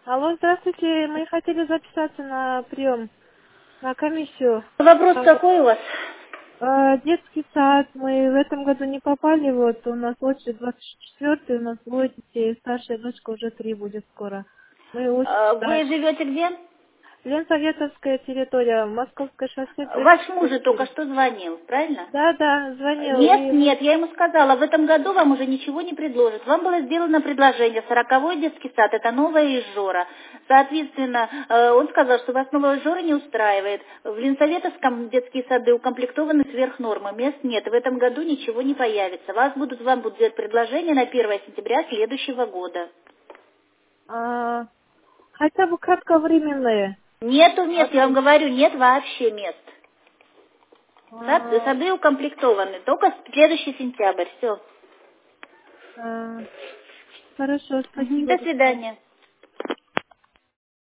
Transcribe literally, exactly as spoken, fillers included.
Алло, здравствуйте. Мы хотели записаться на прием, на комиссию. Вопрос какой у вас? Э, Детский сад. Мы в этом году не попали. Вот у нас очередь двадцать четвёртый, у нас двое детей. Старшая дочка уже три будет скоро. Мы А, очень... Вы живете где? Ленсоветовская территория, Московское шоссе Ваш двести муж же только четыре. что звонил, правильно? Да, да, звонил. Нет, И мы... нет, я ему сказала, в этом году вам уже ничего не предложат. Вам было сделано предложение, сороковой детский сад, это новая Изжора. Соответственно, э, он сказал, что вас новая Изжора не устраивает. В Ленсоветовском детские сады укомплектованы сверх нормы, мест нет. В этом году ничего не появится. Вас будут, вам будут делать предложение на первое сентября следующего года. а, хотя бы кратковременные. Нету мест, я вам Окей. говорю, нет вообще мест. Сад- А, Сады укомплектованы, только следующий сентябрь, все. а, хорошо, До спасибо большое. свидания.